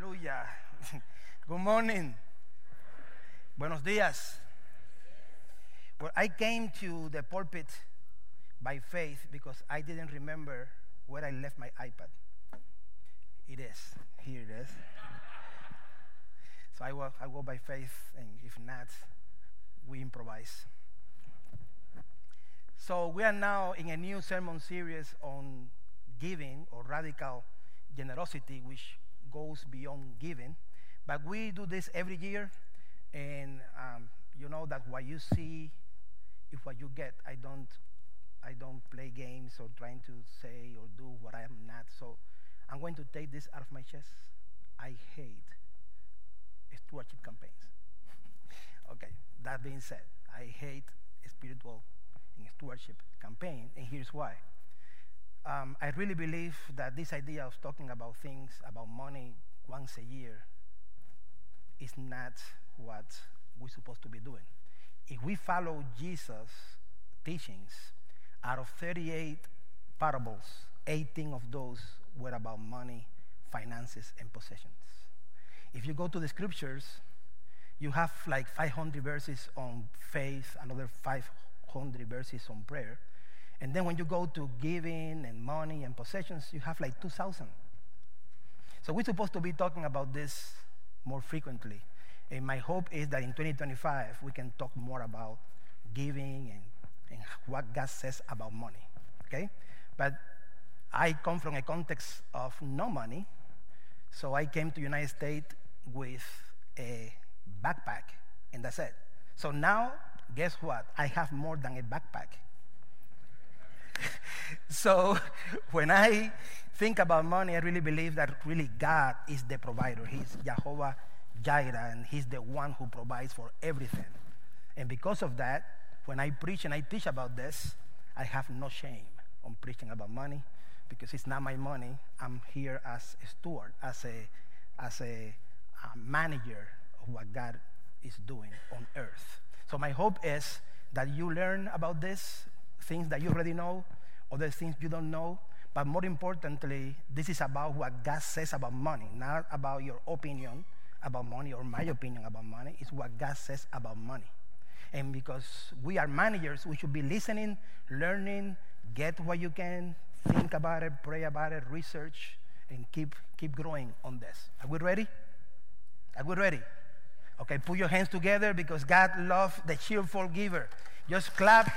Hallelujah. Good morning. Buenos días. Well, I came to the pulpit by faith because I didn't remember where I left my iPad. It is. Here it is. So I go by faith, and if not, we improvise. So we are now in a new sermon series on giving or radical generosity, which goes beyond giving. But we do this every year, and you know that what you see is what you get. I don't play games or trying to say or do what I am not. So I'm going to take this out of my chest. I hate stewardship campaigns. Okay, that being said, I hate spiritual and stewardship campaign, and here's why. I really believe that this idea of talking about things, about money once a year is not what we're supposed to be doing. If we follow Jesus' teachings, out of 38 parables, 18 of those were about money, finances, and possessions. If you go to the scriptures, you have like 500 verses on faith, another 500 verses on prayer. And then when you go to giving and money and possessions, you have like 2,000. So we're supposed to be talking about this more frequently. And my hope is that in 2025, we can talk more about giving and what God says about money, okay? But I come from a context of no money, so I came to the United States with a backpack, and that's it. So now, guess what? I have more than a backpack. So when I think about money, I really believe that really God is the provider. He's Jehovah Jireh, and he's the one who provides for everything. And because of that, when I preach and I teach about this, I have no shame on preaching about money because it's not my money. I'm here as a steward, as a manager of what God is doing on earth. So my hope is that you learn about this, things that you already know, other things you don't know, but more importantly, this is about what God says about money, not about your opinion about money or my opinion about money. It's what God says about money. And because we are managers, we should be listening, learning, get what you can, think about it, pray about it, research, and keep growing on this. Are we ready? Are we ready? Okay, put your hands together because God loves the cheerful giver. Just clap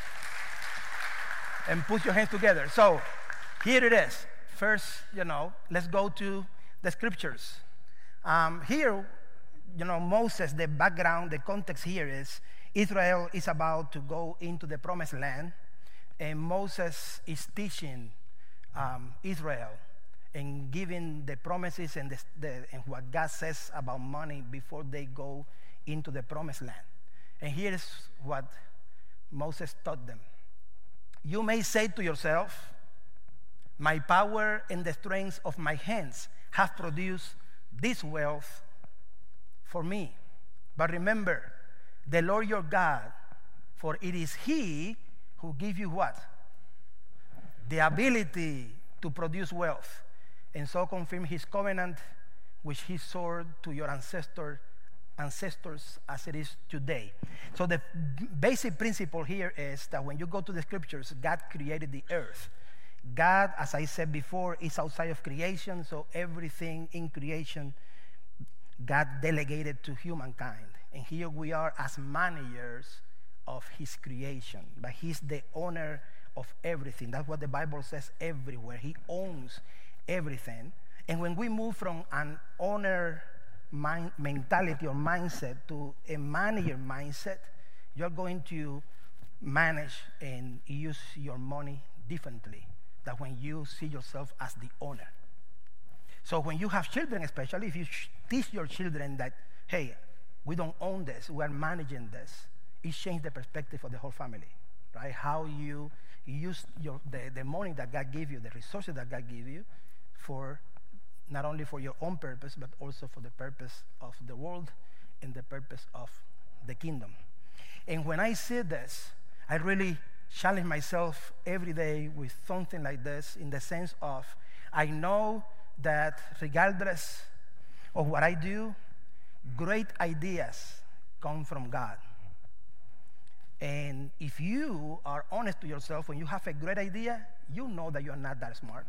and put your hands together. So here it is. First, let's go to the scriptures. Here, Moses, the background, the context here is Israel is about to go into the promised land, and Moses is teaching Israel and giving the promises and what God says about money before they go into the promised land. And here's what Moses taught them. You may say to yourself, my power and the strength of my hands have produced this wealth for me. But remember, the Lord your God, for it is He who gives you what? The ability to produce wealth, and so confirm His covenant, which He swore to your ancestors as it is today. So the basic principle here is that when you go to the scriptures, God created the earth. God, as I said before, is outside of creation, so everything in creation God delegated to humankind. And here we are as managers of His creation. But He's the owner of everything. That's what the Bible says everywhere. He owns everything. And when we move from an owner mentality or mindset to a manager mindset, you're going to manage and use your money differently than when you see yourself as the owner. So when you have children, especially if you teach your children that, hey, we don't own this, we are managing this, it changes the perspective of the whole family, right? How you use the money that God gave you, the resources that God gave you, for not only for your own purpose, but also for the purpose of the world and the purpose of the kingdom. And when I see this, I really challenge myself every day with something like this, in the sense of I know that regardless of what I do, great ideas come from God. And if you are honest to yourself, when you have a great idea, you know that you're not that smart.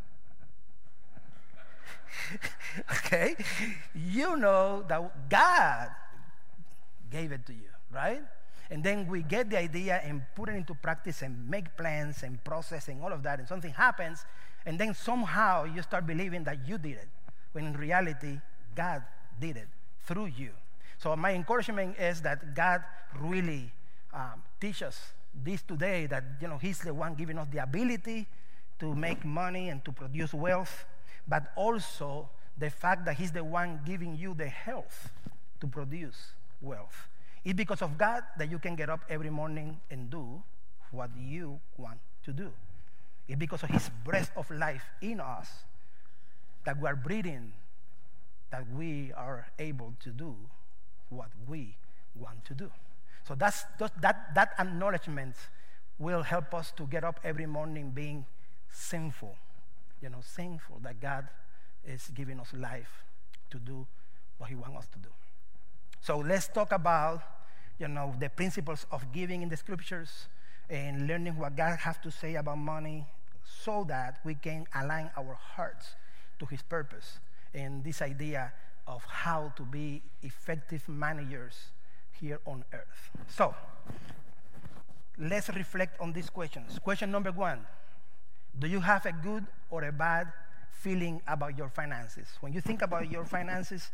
Okay? You know that God gave it to you, right? And then we get the idea and put it into practice and make plans and process and all of that, and something happens, and then somehow you start believing that you did it, when in reality, God did it through you. So my encouragement is that God really teach us this today, that He's the one giving us the ability to make money and to produce wealth, but also the fact that He's the one giving you the health to produce wealth. It's because of God that you can get up every morning and do what you want to do. It's because of His breath of life in us that we are breathing, that we are able to do what we want to do. So that acknowledgement will help us to get up every morning being thankful, thankful that God is giving us life to do what He wants us to do. So let's talk about, the principles of giving in the scriptures and learning what God has to say about money so that we can align our hearts to His purpose and this idea of how to be effective managers here on earth. So let's reflect on these questions. Question number 1, do you have a good or a bad feeling about your finances? When you think about your finances,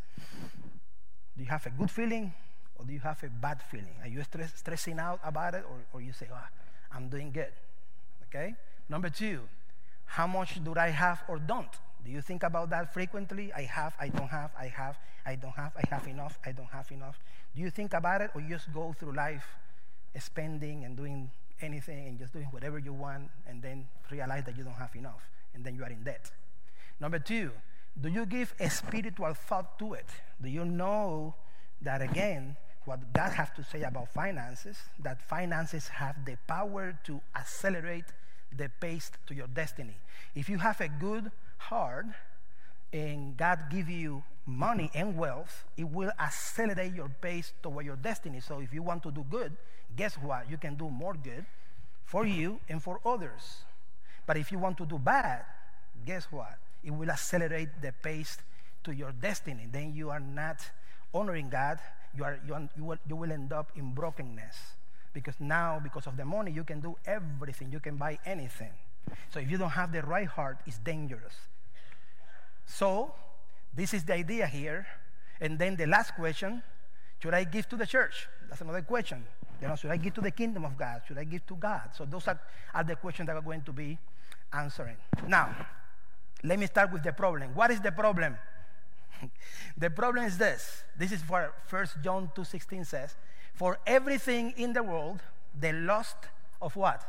do you have a good feeling or do you have a bad feeling? Are you stressing out about it, or you say, I'm doing good? Okay? Number 2, how much do I have or don't? Do you think about that frequently? I have, I don't have, I have, I don't have, I have enough, I don't have enough. Do you think about it, or you just go through life spending and doing anything and just doing whatever you want and then realize that you don't have enough and then you are in debt? Number 2, do you give a spiritual thought to it? Do you know that, again, what God has to say about finances, that finances have the power to accelerate the pace to your destiny? If you have a good heart and God give you money and wealth, it will accelerate your pace toward your destiny. So if you want to do good, guess what? You can do more good for you and for others. But if you want to do bad, guess what? It will accelerate the pace to your destiny. Then you are not honoring God. You will end up in brokenness. Because now, because of the money, you can do everything. You can buy anything. So if you don't have the right heart, it's dangerous. So this is the idea here. And then the last question, should I give to the church? That's another question. Should I give to the kingdom of God? Should I give to God? So those are the questions that we're going to be answering. Now, let me start with the problem. What is the problem? The problem is this. This is what 1 John 2:16 says. For everything in the world, the lust of what?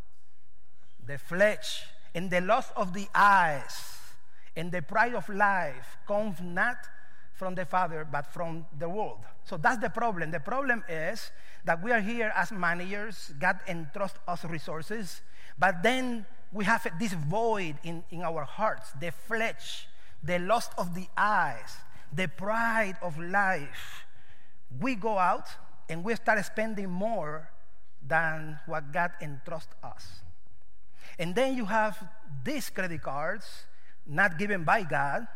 The flesh, and the lust of the eyes, and the pride of life comes not from the Father, but from the world. So that's the problem. The problem is that we are here as managers. God entrusts us resources, but then we have this void in our hearts, the flesh, the lust of the eyes, the pride of life. We go out and we start spending more than what God entrusts us. And then you have these credit cards, not given by God,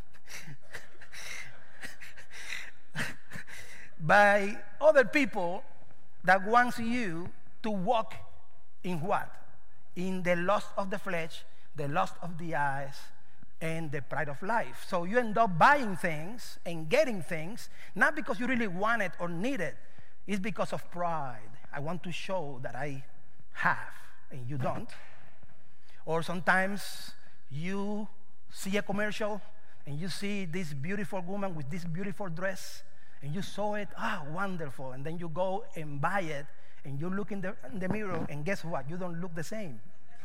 by other people that wants you to walk in what? In the lust of the flesh, the lust of the eyes, and the pride of life. So you end up buying things and getting things, not because you really want it or need it. It's because of pride. I want to show that I have, and you don't. Or sometimes you see a commercial, and you see this beautiful woman with this beautiful dress, and you saw it, wonderful. And then you go and buy it, and you look in the mirror, and guess what? You don't look the same.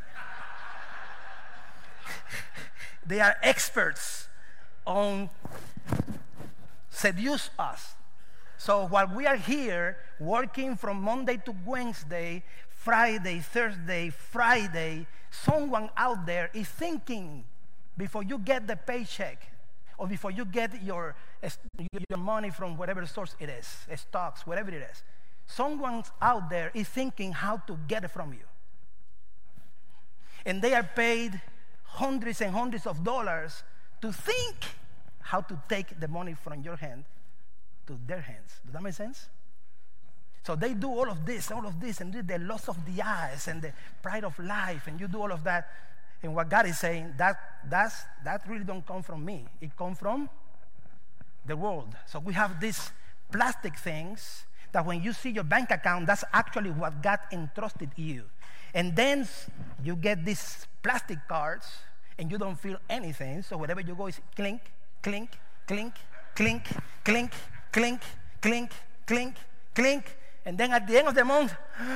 They are experts on seduce us. So while we are here working from Monday to Wednesday, Friday, Thursday, Friday, someone out there is thinking before you get the paycheck or before you get your money from whatever source it is, stocks, whatever it is, someone out there is thinking how to get it from you. And they are paid hundreds and hundreds of dollars to think how to take the money from your hand to their hands. Does that make sense? So they do all of this, and the loss of the eyes and the pride of life, and you do all of that. And what God is saying, that really don't come from me. It comes from the world. So we have these plastic things that when you see your bank account, that's actually what God entrusted you. And then you get these plastic cards, and you don't feel anything. So wherever you go is clink, clink, clink, clink, clink, clink, clink, clink, clink. And then at the end of the month,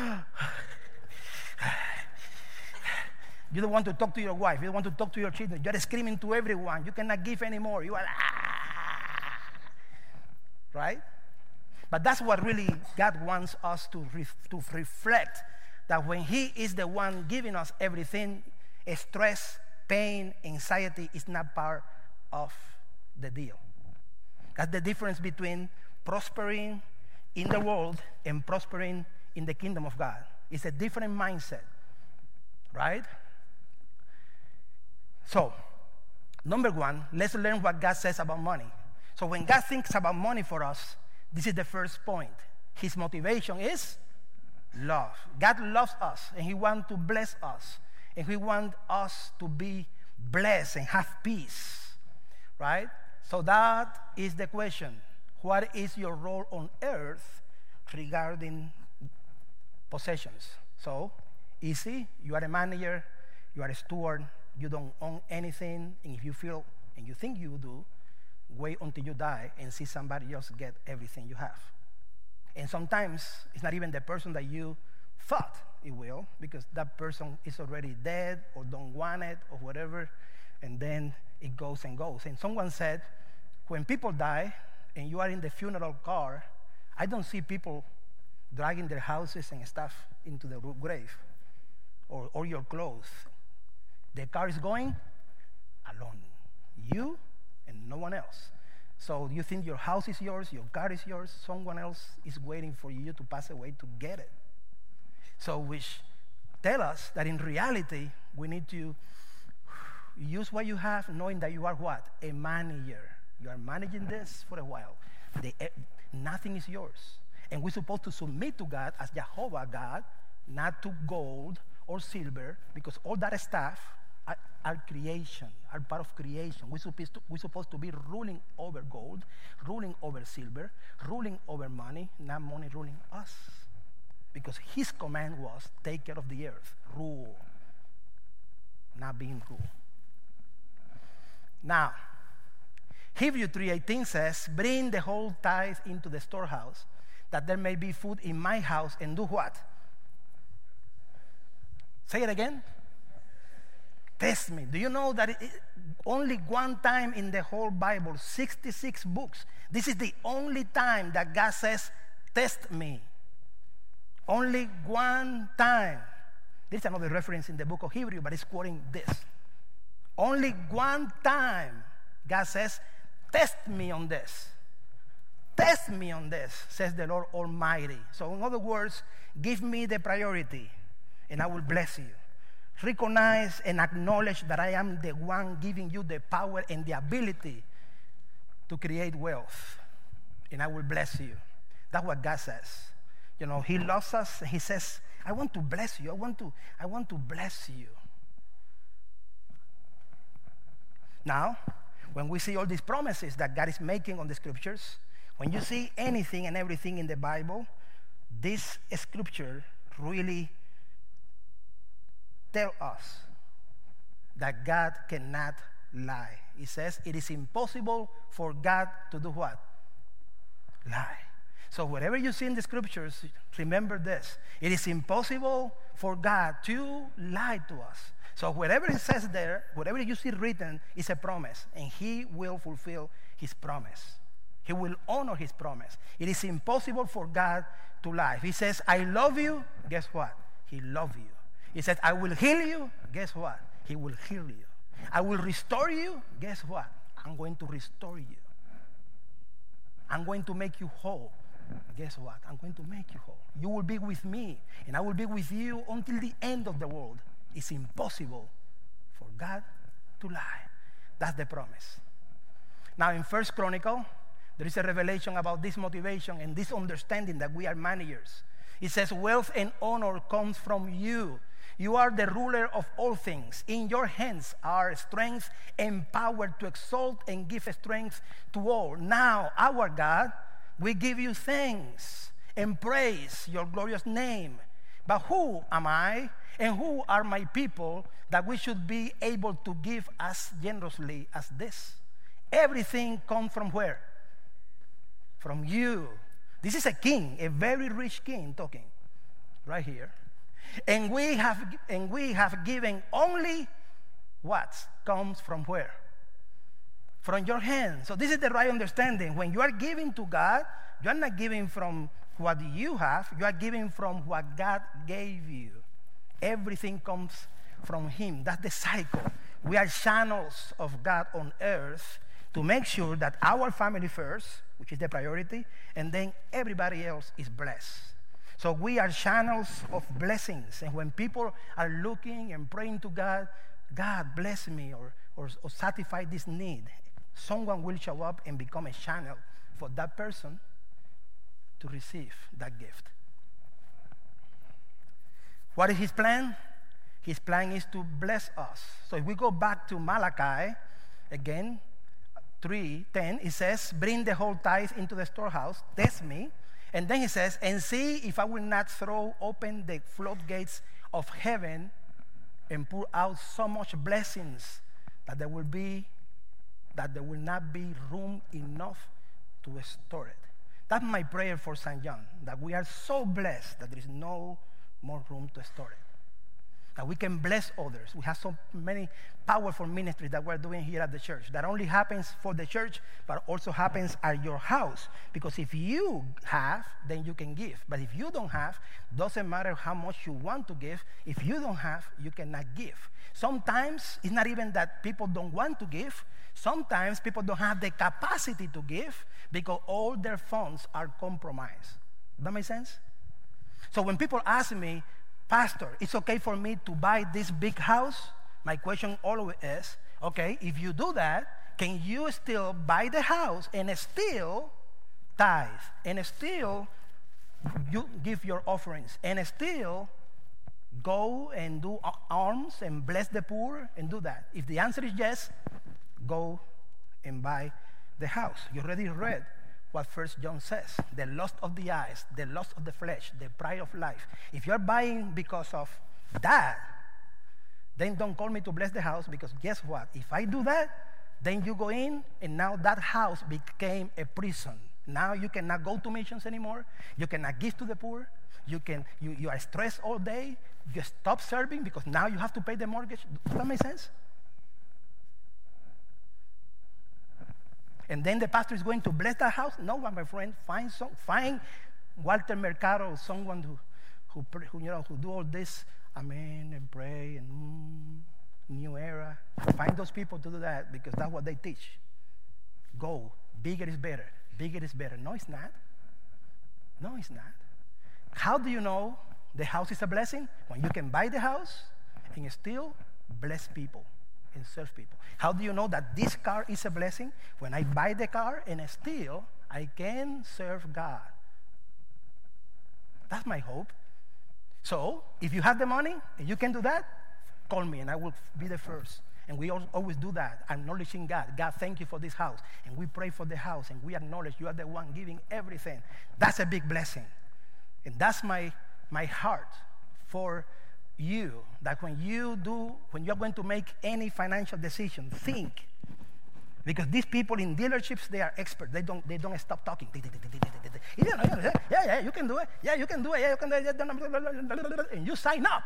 you don't want to talk to your wife. You don't want to talk to your children. You're screaming to everyone. You cannot give anymore. You are, right? But that's what really God wants us to reflect, that when He is the one giving us everything, stress, pain, anxiety is not part of the deal. That's the difference between prospering in the world and prospering in the kingdom of God. It's a different mindset, right? So, number one, let's learn what God says about money. So when God thinks about money for us, this is the first point. His motivation is love. God loves us, and He wants to bless us, and He wants us to be blessed and have peace, right? So that is the question. What is your role on earth regarding possessions? So, easy, you are a manager, you are a steward, you don't own anything, and if you feel and you think you do, wait until you die and see somebody else get everything you have. And sometimes it's not even the person that you thought it will, because that person is already dead or don't want it or whatever, and then it goes and goes. And someone said, when people die and you are in the funeral car, I don't see people dragging their houses and stuff into the grave or your clothes. The car is going alone, you and no one else. So you think your house is yours, your car is yours, someone else is waiting for you to pass away to get it. So which tell us that in reality, we need to use what you have, knowing that you are what? A manager. You are managing this for a while. Nothing is yours. And we're supposed to submit to God as Jehovah God, not to gold or silver, because all that stuff are creation, are part of creation. We're supposed to be ruling over gold, ruling over silver, ruling over money, not money ruling us. Because His command was, take care of the earth, rule, not being ruled. Now, Hebrews 3:18 says, bring the whole tithe into the storehouse, that there may be food in my house, and do what? Say it again. Test me. Do you know that only one time in the whole Bible, 66 books, this is the only time that God says, test me. Only one time. There's another reference in the book of Hebrews, but it's quoting this. Only one time God says, test me on this. Test me on this, says the Lord Almighty. So in other words, give me the priority, and I will bless you. Recognize and acknowledge that I am the one giving you the power and the ability to create wealth, and I will bless you. That's what God says. You know, He loves us, and He says, I want to bless you. I want to bless you. Now, when we see all these promises that God is making on the scriptures, when you see anything and everything in the Bible, this scripture really tell us that God cannot lie. It says it is impossible for God to do what? Lie. So whatever you see in the scriptures, remember this. It is impossible for God to lie to us. So whatever it says there, whatever you see written is a promise, and He will fulfill His promise. He will honor His promise. It is impossible for God to lie. If He says, I love you, guess what? He loves you. He said, I will heal you, guess what? He will heal you. I will restore you, guess what? I'm going to restore you. I'm going to make you whole. Guess what? I'm going to make you whole. You will be with me, and I will be with you until the end of the world. It's impossible for God to lie. That's the promise. Now, in 1 Chronicle, there is a revelation about this motivation and this understanding that we are managers. It says, wealth and honor comes from you. You are the ruler of all things. In your hands are strength and power to exalt and give strength to all. Now, our God, we give you thanks and praise your glorious name. But who am I and who are my people that we should be able to give as generously as this? Everything comes from where? From you. This is a king, a very rich king talking right here. And we have given only what comes from where? From your hand. So this is the right understanding. When you are giving to God, you are not giving from what you have. You are giving from what God gave you. Everything comes from him. That's the cycle. We are channels of God on earth to make sure that our family first, which is the priority, and then everybody else is blessed. So we are channels of blessings. And when people are looking and praying to God, God bless me or satisfy this need, someone will show up and become a channel for that person to receive that gift. What is his plan? His plan is to bless us. So if we go back to Malachi, again, 3:10, it says, bring the whole tithe into the storehouse, test me. And then he says, and see if I will not throw open the floodgates of heaven and pour out so much blessings that there will not be room enough to store it. That's my prayer for St. John, that we are so blessed that there is no more room to store it. That we can bless others. We have so many powerful ministries that we're doing here at the church. That only happens for the church, but also happens at your house. Because if you have, then you can give. But if you don't have, doesn't matter how much you want to give. If you don't have, you cannot give. Sometimes it's not even that people don't want to give. Sometimes people don't have the capacity to give because all their funds are compromised. Does that make sense? So when people ask me, Pastor, it's okay for me to buy this big house? My question always is, okay, if you do that, can you still buy the house and still tithe and still you give your offerings and still go and do alms and bless the poor and do that? If the answer is yes, go and buy the house. You already read what 1 John says, the lust of the eyes, the lust of the flesh, the pride of life. If you're buying because of that, then don't call me to bless the house, because guess what? If I do that, then you go in and now that house became a prison. Now you cannot go to missions anymore. You cannot give to the poor. You are stressed all day. You stop serving because now you have to pay the mortgage. Does that make sense? And then the pastor is going to bless that house? No, my friend. Find Walter Mercado, someone who do all this, amen, and pray, and new era. Find those people to do that, because that's what they teach. Go. Bigger is better. Bigger is better. No, it's not. No, it's not. How do you know the house is a blessing? When you can buy the house and still bless people and serve people. How do you know that this car is a blessing? When I buy the car and still I can serve God. That's my hope. So if you have the money and you can do that, call me and I will be the first. And we always do that, acknowledging God. God, thank you for this house. And we pray for the house and we acknowledge you are the one giving everything. That's a big blessing. And that's my heart for you, that when you are going to make any financial decision, think. Because these people in dealerships, they are experts. They don't stop talking. Yeah, you can do it. Yeah, you can do it. Yeah, you can do it. And you sign up.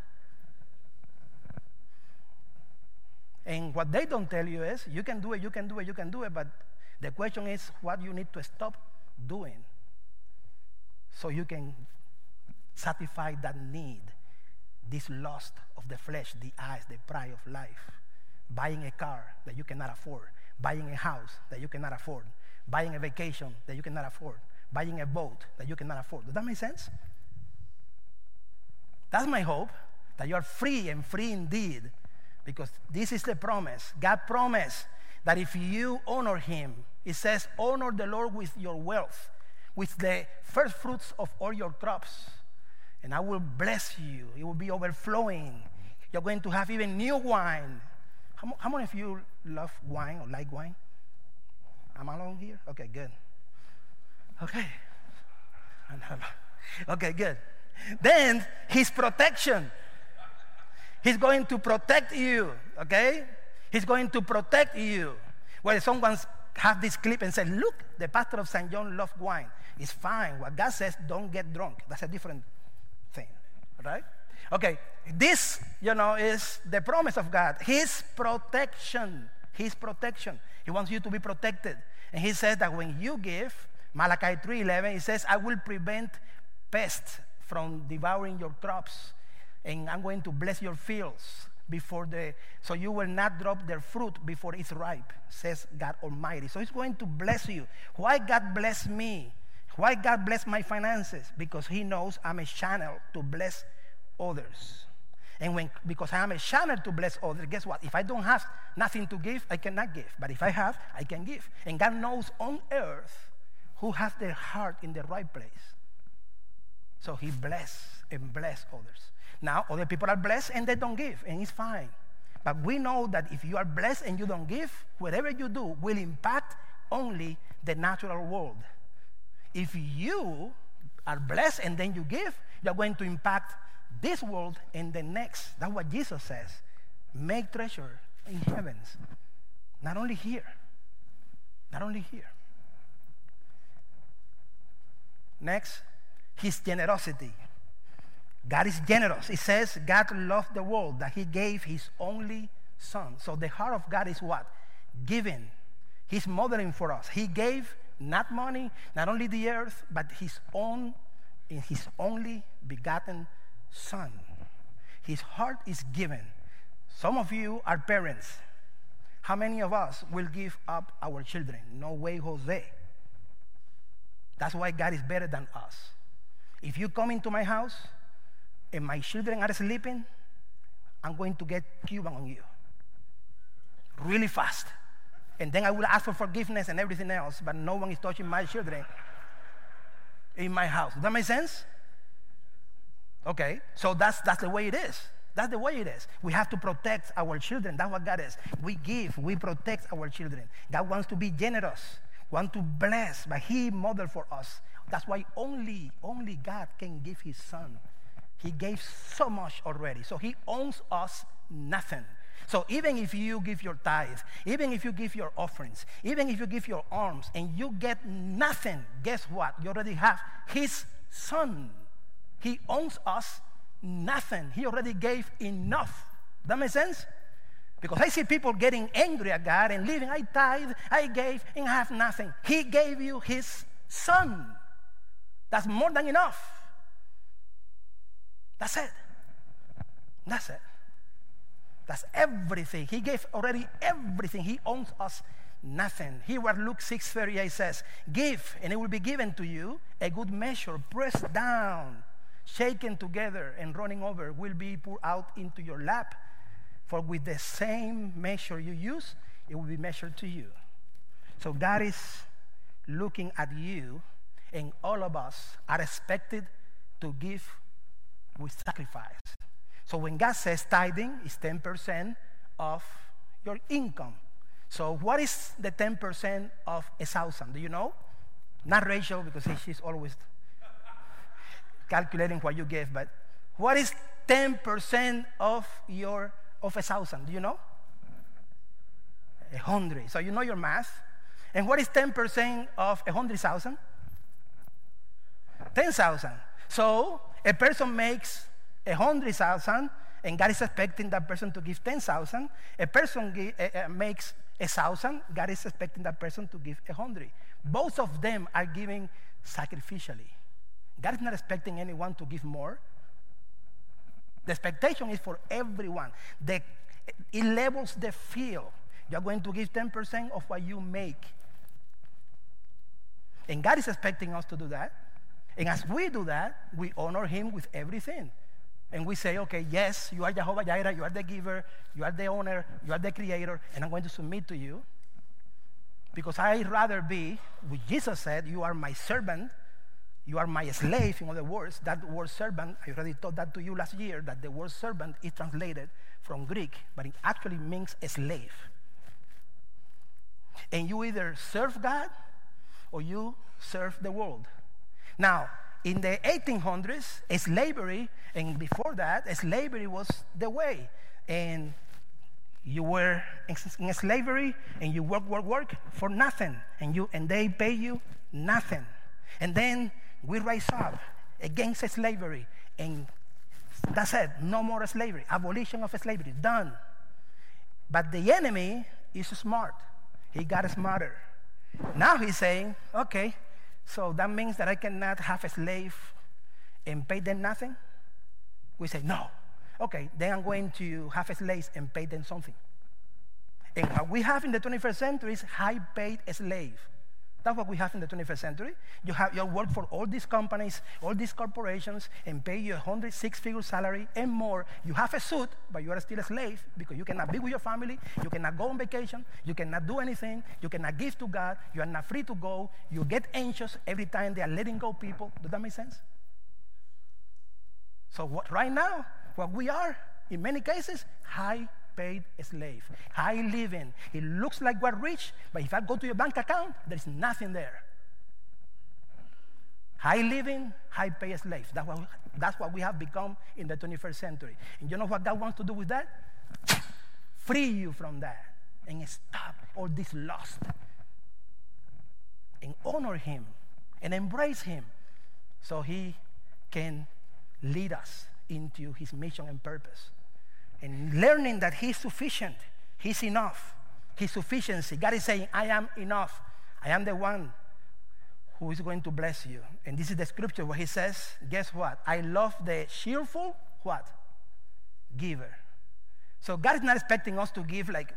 And what they don't tell you is, you can do it, you can do it, you can do it. But the question is what you need to stop doing so you can satisfy that need. This lust of the flesh, the eyes, the pride of life. Buying a car that you cannot afford. buying a house that you cannot afford, buying a vacation that you cannot afford, buying a boat that you cannot afford. Does that make sense? That's my hope, that you are free and free indeed, because this is the promise. God promised that if you honor him, it says, honor the Lord with your wealth, with the first fruits of all your crops, and I will bless you. It will be overflowing. You're going to have even new wine. How many of you love wine or like wine? Am I alone here? Okay, good. Okay. Okay, good. Then his protection. He's going to protect you, okay? He's going to protect you. Well, someone have this clip and said, look, the pastor of St. John loved wine. It's fine. What God says, don't get drunk. That's a different thing, right? Okay, this, is the promise of God. His protection. His protection. He wants you to be protected. And he says that when you give, Malachi 3:11, he says, I will prevent pests from devouring your crops, and I'm going to bless your fields so you will not drop their fruit before it's ripe, says God Almighty. So he's going to bless you. Why God bless me? Why God bless my finances? Because he knows I'm a channel to bless others. And because I am a channel to bless others, guess what? If I don't have nothing to give, I cannot give. But if I have, I can give. And God knows on earth who has their heart in the right place. So he bless and bless others. Now, other people are blessed and they don't give, and it's fine. But we know that if you are blessed and you don't give, whatever you do will impact only the natural world. If you are blessed and then you give, you're going to impact this world and the next. That's what Jesus says. Make treasure in heavens. Not only here. Not only here. Next, his generosity. God is generous. It says God loved the world, that he gave his only son. So the heart of God is what? Giving. He's modeling for us. He gave not money, not only the earth, but his only begotten son. His heart is given. Some of you are parents. How many of us will give up our children? No way, Jose. That's why God is better than us. If you come into my house and my children are sleeping, I'm going to get Cuban on you really fast. And then I will ask for forgiveness and everything else, but no one is touching my children in my house. Does that make sense? Okay, so that's the way it is. That's the way it is. We have to protect our children. That's what God is. We give, we protect our children. God wants to be generous, wants to bless, but he modeled for us. That's why only God can give his son. He gave so much already. So he owes us nothing. So even if you give your tithe, even if you give your offerings, even if you give your alms, and you get nothing, guess what? You already have his son. He owns us nothing. He already gave enough. That makes sense? Because I see people getting angry at God and leaving. I tithe, I gave, and I have nothing. He gave you his son. That's more than enough. That's it. That's it. That's everything. He gave already everything. He owns us nothing. Here where Luke 6:38 says, give, and it will be given to you, a good measure, pressed down, shaken together, and running over, will be poured out into your lap. For with the same measure you use, it will be measured to you. So God is looking at you, and all of us are expected to give with sacrifice. So when God says tithing is 10% of your income. So what is the 10% of 1,000? Do you know? Not Rachel, because she's always calculating what you give, but what is 10% of 1,000? Do you know? 100. So you know your math. And what is 10% of 100,000? 10,000. So a person makes 100,000, and God is expecting that person to give 10,000. A person makes 1,000. God is expecting that person to give 100. Both of them are giving sacrificially. God is not expecting anyone to give more. The expectation is for everyone. It levels the field. You're going to give 10% of what you make. And God is expecting us to do that. And as we do that, we honor him with everything. And we say, okay, yes, you are Jehovah Jireh, you are the giver, you are the owner, you are the creator, and I'm going to submit to you. Because I'd rather be, what Jesus said, you are my servant, you are my slave, in other words. That word servant, I already taught that to you last year, that the word servant is translated from Greek, but it actually means a slave. And you either serve God or you serve the world. Now, in the 1800s, slavery, and before that, slavery was the way. And you were in slavery, and you work for nothing, and they pay you nothing. And then we rise up against slavery, and that's it. No more slavery. Abolition of slavery. Done. But the enemy is smart. He got smarter. Now he's saying, okay, so that means that I cannot have a slave and pay them nothing? We say, no. Okay, then I'm going to have slaves and pay them something. And what we have in the 21st century is high-paid slave. That's what we have in the 21st century. You work for all these companies, all these corporations, and pay you a six-figure salary and more. You have a suit, but you are still a slave because you cannot be with your family, you cannot go on vacation, you cannot do anything, you cannot give to God, you are not free to go. You get anxious every time they are letting go people. Does that make sense? So right now, what we are, in many cases, high-paid slave, high living. It looks like we're rich, but if I go to your bank account, there's nothing there. High living, high-paid slave. That's what we have become in the 21st century. And you know what God wants to do with that? Free you from that and stop all this lust and honor him and embrace him so he can lead us into his mission and purpose. And learning that he's sufficient, he's enough, his sufficiency. God is saying, I am enough. I am the one who is going to bless you. And this is the scripture where he says, guess what? I love the cheerful, what? Giver. So God is not expecting us to give like,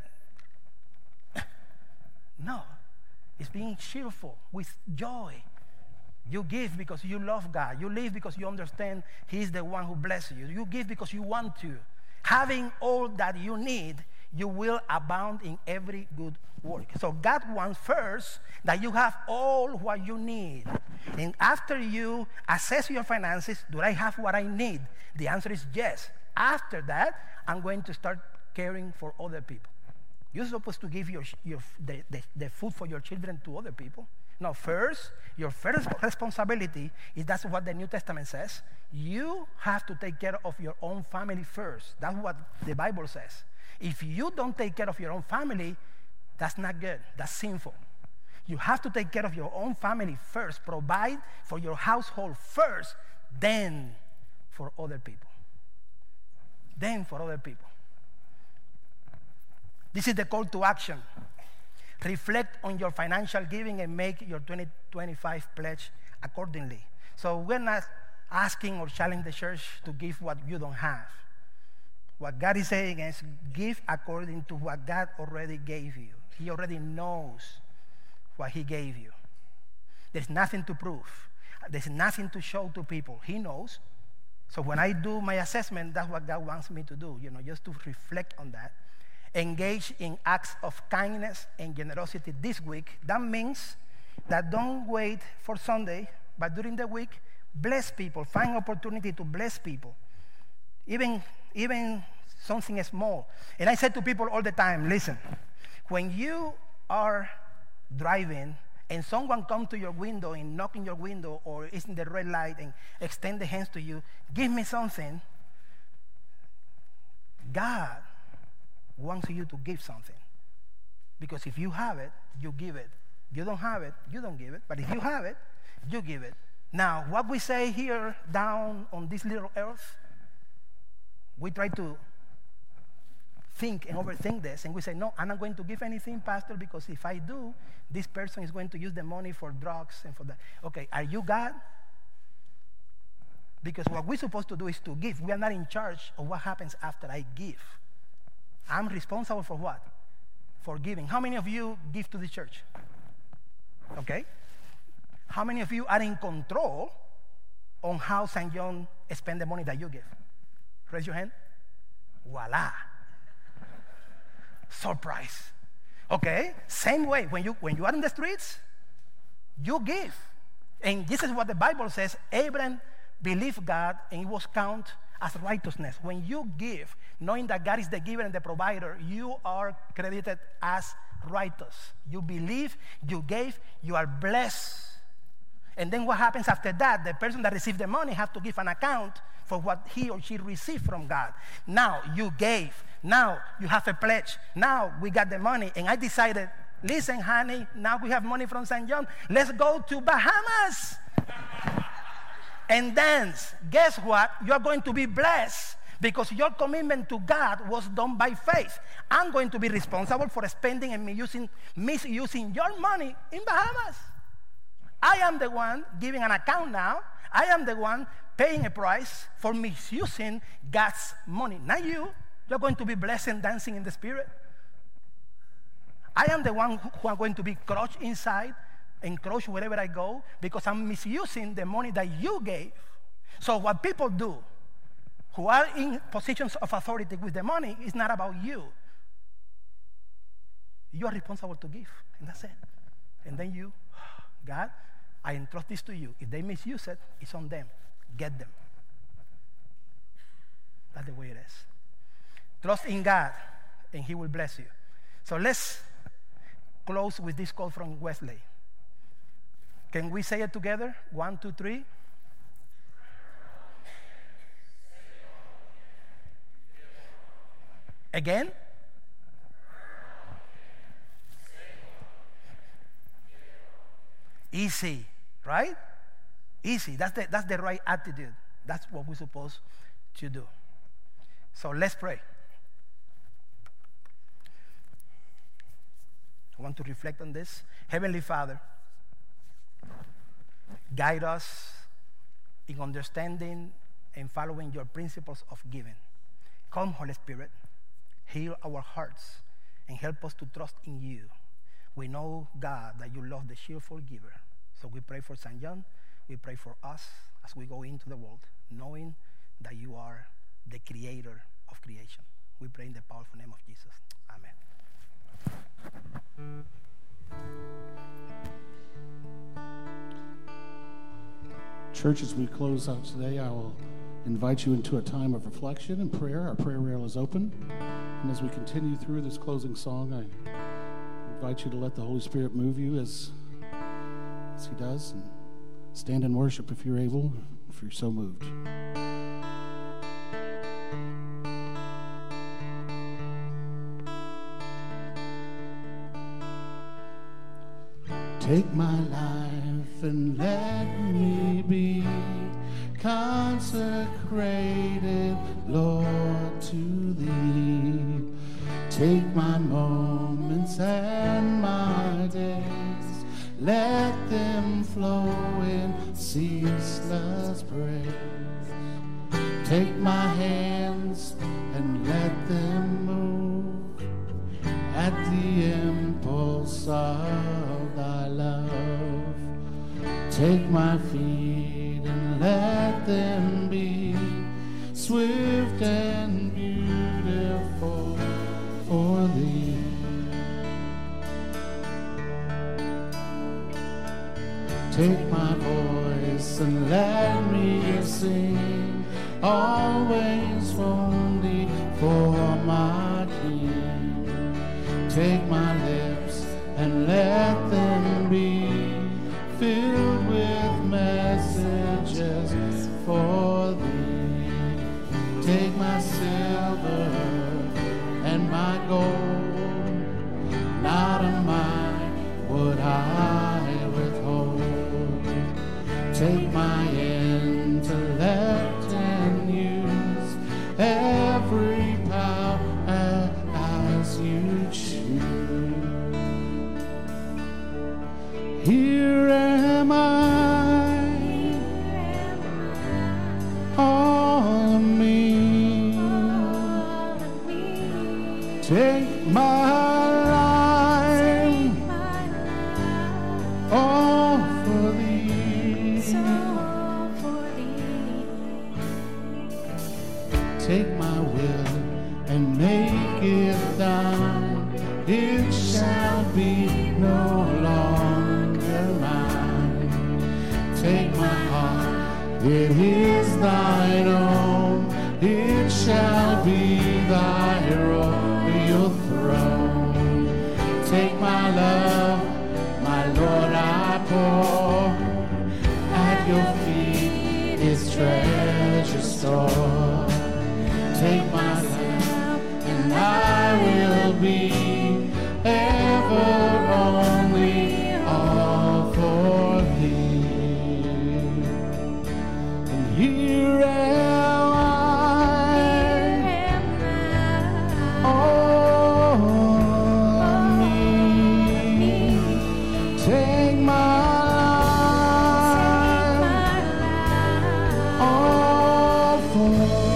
no. It's being cheerful with joy. You give because you love God. You live because you understand he's the one who blesses you. You give because you want to. Having all that you need, you will abound in every good work. So God wants first that you have all what you need. And after you assess your finances, do I have what I need? The answer is yes. After that, I'm going to start caring for other people. You're supposed to give the food for your children to other people. No, first, your first responsibility is that's what the New Testament says. You have to take care of your own family first. That's what the Bible says. If you don't take care of your own family, that's not good. That's sinful. You have to take care of your own family first. Provide for your household first, then for other people. Then for other people. This is the call to action. Reflect on your financial giving and make your 2025 pledge accordingly. So we're not asking or challenging the church to give what you don't have. What God is saying is give according to what God already gave you. He already knows what he gave you. There's nothing to prove. There's nothing to show to people. He knows. So when I do my assessment, that's what God wants me to do, just to reflect on that. Engage in acts of kindness and generosity this week. That means that don't wait for Sunday, but during the week, bless people. Find opportunity to bless people. Even something small. And I say to people all the time, listen, when you are driving and someone comes to your window and knock in your window or is in the red light and extend the hands to you, give me something. God wants you to give something. Because if you have it, you give it. You don't have it, you don't give it. But if you have it, you give it. Now, what we say here down on this little earth, we try to think and overthink this, and we say, no, I'm not going to give anything, Pastor, because if I do, this person is going to use the money for drugs and for that. Okay, are you God? Because what we're supposed to do is to give. We are not in charge of what happens after I give. I'm responsible for what? for giving. How many of you give to the church? Okay. How many of you are in control on how St. John spend the money that you give? Raise your hand. Voila. Surprise. Okay. Same way, when you are in the streets, you give. And this is what the Bible says. Abraham believed God and it was counted as righteousness. When you give, knowing that God is the giver and the provider, you are credited as righteous. You believe, you gave, you are blessed. And then what happens after that? The person that received the money has to give an account for what he or she received from God. Now you gave. Now you have a pledge. Now we got the money. And I decided, listen, honey, now we have money from St. John. Let's go to Bahamas and dance. Guess what? You're going to be blessed because your commitment to God was done by faith. I'm going to be responsible for spending and misusing your money in Bahamas. I am the one giving an account now. I am the one paying a price for misusing God's money. Not you. You're going to be blessed and dancing in the Spirit. I am the one who are going to be crushed inside and crushed wherever I go because I'm misusing the money that you gave. So what people do who are in positions of authority with the money is not about you. You are responsible to give, and that's it. And then you, God, I entrust this to you. If they misuse it, it's on them. Get them. That's the way it is. Trust in God, and He will bless you. So let's close with this quote from Wesley. Can we say it together? 1, 2, 3. Again? Easy, right? Easy. That's the right attitude. That's what we're supposed to do. So let's pray. I want to reflect on this. Heavenly Father, guide us in understanding and following your principles of giving. Come, Holy Spirit, heal our hearts and help us to trust in you. We know, God, that you love the cheerful giver. So we pray for St. John. We pray for us as we go into the world, knowing that you are the creator of creation. We pray in the powerful name of Jesus. Amen. Church, as we close out today, I will invite you into a time of reflection and prayer. Our prayer rail is open. And as we continue through this closing song, I invite you to let the Holy Spirit move you as He does. And stand in worship if you're able, if you're so moved. Take my life and let me be consecrated, Lord, to Thee. Take my moments and my days, let them flow in ceaseless praise. Take my hands and let them move at the impulse of Thy love. Take my feet and let them be swift and beautiful for Thee. Take my voice and let me sing, always only for my King. Take my lips and let them be filled with messages for Thee. Take my silver and my gold, not a mine would I withhold. Take my intellect and use every power as You choose. Here am I, all of me. Take my life. for thee. It's all for thee. Take my will and make it thine. It shall be no longer mine. Take my heart, it is thine own. It shall be thy royal throne. Take my love, my Lord, I pour at your feet is treasure store. Take my life, and I will be ever only all for thee. And here am I, all me. Take my life, all for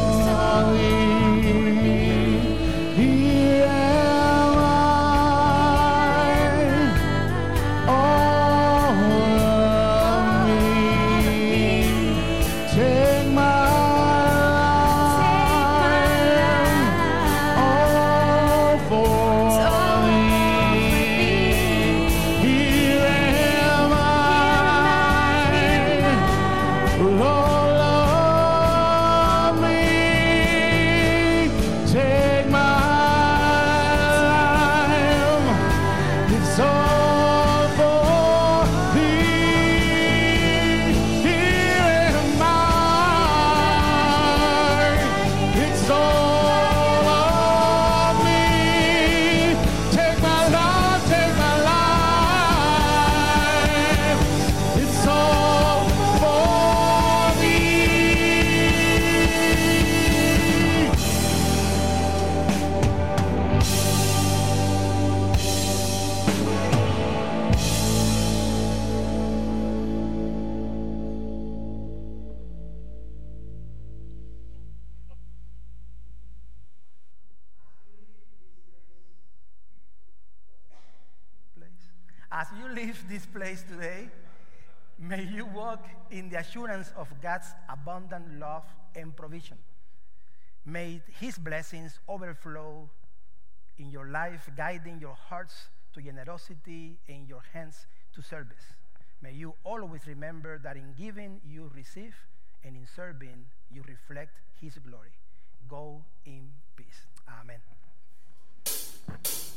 As you leave this place today, may you walk in the assurance of God's abundant love and provision. May His blessings overflow in your life, guiding your hearts to generosity and your hands to service. May you always remember that in giving you receive, and in serving you reflect His glory. Go in peace. Amen.